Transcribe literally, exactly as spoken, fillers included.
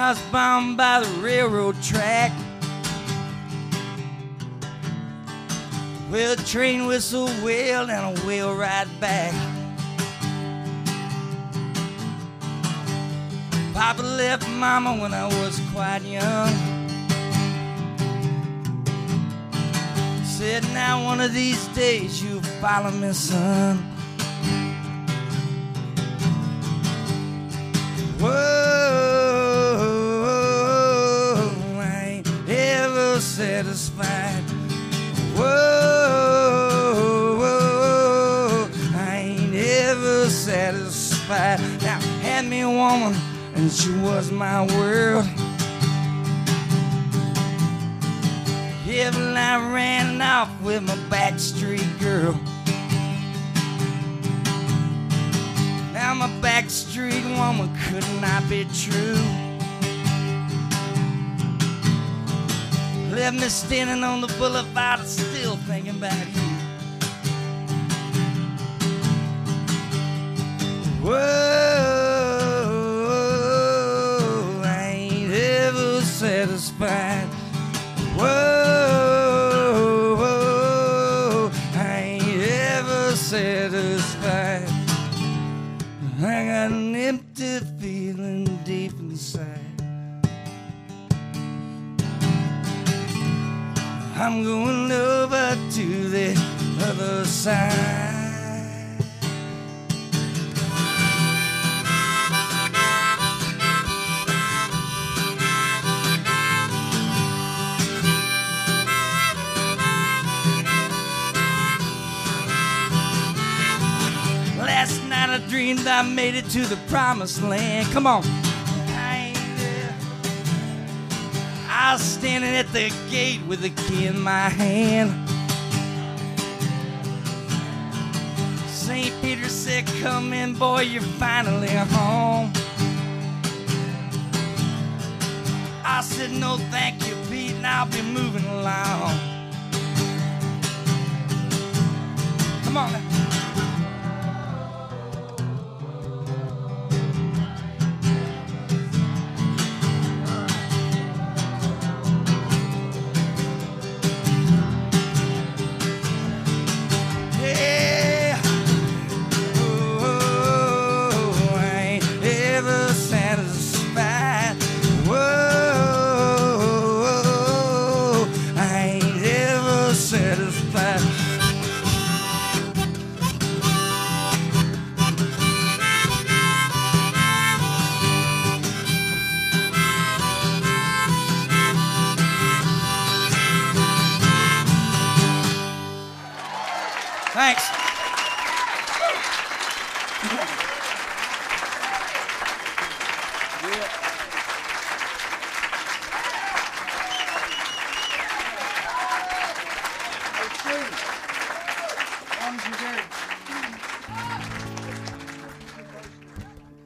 I was bound by the railroad track. Well, the train whistled well and a wheel right back. Papa left Mama when I was quite young. Said, now one of these days you'll follow me, son. Whoa, I ain't ever satisfied. Whoa, whoa, I ain't ever satisfied. Now, had me a woman, and she was my world. Yeah, but I ran off with my backstreet girl. Now my backstreet woman could not be true. Left me standing on the boulevard, still thinking about you. Whoa, I ain't ever satisfied. Whoa, whoa, I ain't ever satisfied. I got an empty feeling deep inside. I'm going over to the other side. Last night I dreamed I made it to the promised land. Come on. I ain't there. I was standing at the gate with the key in my hand. Saint Peter said, come in, boy, you're finally home. I said, no, thank you, Pete, and I'll be moving along. Come on now.